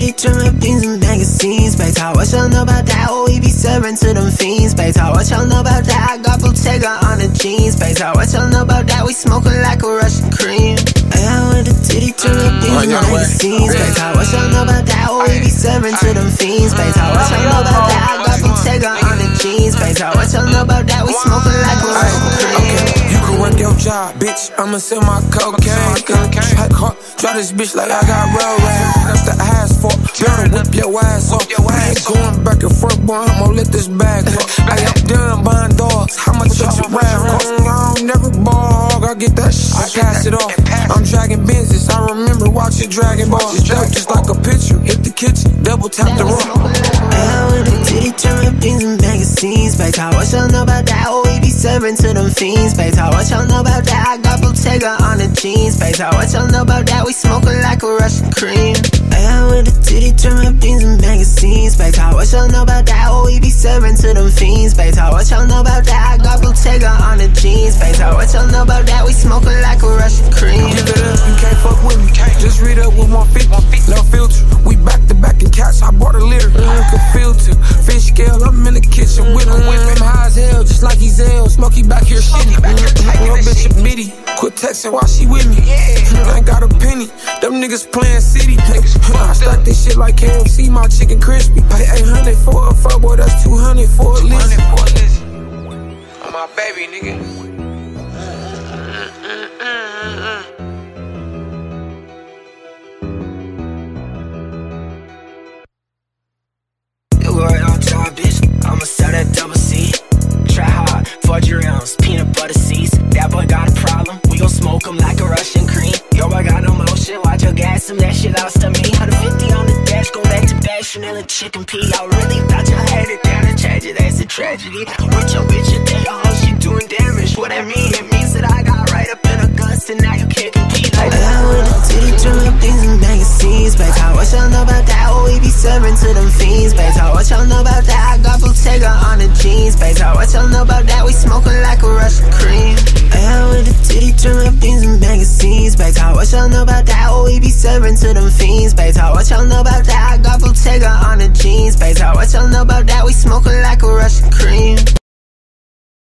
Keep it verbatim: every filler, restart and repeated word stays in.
titty trim things and magazines. Back talk, what y'all know about that? Oh, we be serving to them fiends. Back talk, what y'all know about that? I got Bottega on the jeans. Back talk, what y'all know about that? We smoking like a Russian cream. I with the titty trim things and magazines. Back talk, what y'all know about that? Oh, we be serving to them fiends. Back talk, what y'all know about that? I got Bottega on the jeans. Back talk, what y'all know about that? We smoking like a Russian cream. You can work your job, bitch. I'ma sell my cocaine. Hot car, try this bitch like I got road rage. That's the asphalt. Better whip your ass off. I ain't going back and forth, boy. I'ma let this bag go. I am done buying dogs. How much does your rap cost? I don't never ball. I get that shit. I pass it off. I'm dragging business. I remember watching Dragon Ball. Stuck just like a picture. Hit the kitchen, double tap the room. I with the titty trim things and magazines. Back talk, what y'all know about that? Oh, we be serving to them fiends. Back talk, what y'all know about that? I got Bottega on the jeans. Back talk, what y'all know about that? We smoking like a Russian cream. I with the titty trim things and magazines. Back talk, what y'all know about that? Oh, we be serving to them fiends. Back talk, what y'all know about that? I got Bottega on the jeans. Back talk, what y'all know about that? We smoking like a Russian cream. Give it up, you can't fuck with me. Just read up with my feet, no filter. We back to back in cats. I bought a litter, look a filter. Fish scale, I'm in the kitchen with him. I'm high as hell, just like he's ill. Smokey back here shitty. Your bitch a bitty. Quit texting while she with me. I ain't got a penny. Them niggas playing city. I stack this shit like K F C, my chicken crispy. Pay eight hundred for a fuck boy, that's two hundred for a list. I'm my baby, nigga. Word on job, bitch. I'ma sell that double C. Try hard, forty rounds, peanut butter seeds. That boy got a problem, we gon' smoke him like a Russian cream. Yo, I got no motion, watch your gas him, that shit lost to me. one fifty on the dash, go back to back, Chanel and chicken pea. I really thought you had it down, to change it, that's a tragedy. With your bitch a day, oh, she doing damage. What that mean? It means that I got right up in her guts, and now you can't compete like that. I with the titty trim things and magazines. Back talk, what y'all know about that? Oh, we be serving to them fiends. Back talk, what y'all know about that? I got Bottega on the jeans. Back talk, what y'all know about that? We smoking like a Russian cream. I with the titty trim things and magazines. Back talk, what y'all know about that? Oh, we be serving to them fiends. Back talk, what y'all know about that? I got Bottega on the jeans. Back talk, what y'all know about that? We smoking like a Russian cream.